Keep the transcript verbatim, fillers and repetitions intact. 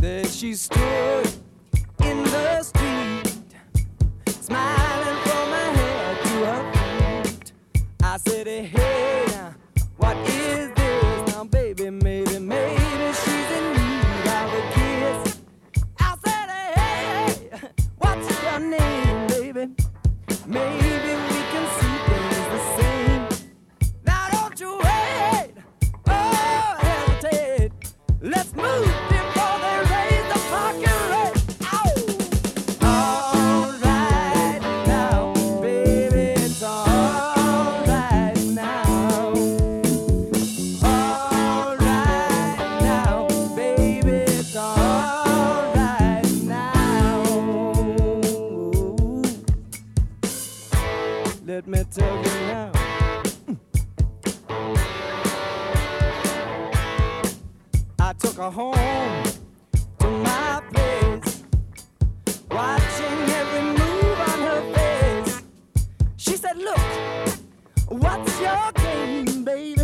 There she stood in the street, smiling from her head to her feet. I said, hey, what is this? Now, baby, maybe, maybe she's in need of a kiss. I said, hey, what's your name, baby? Maybe we can see things the same. Now, don't you wait, oh, hesitate. Let's move before they raise the parking rate. Ow! All right now, baby, it's all right now. All right now, baby, it's all right now. Let me tell you now. I took her home to my place, watching every move on her face. She said, look, what's your game, baby?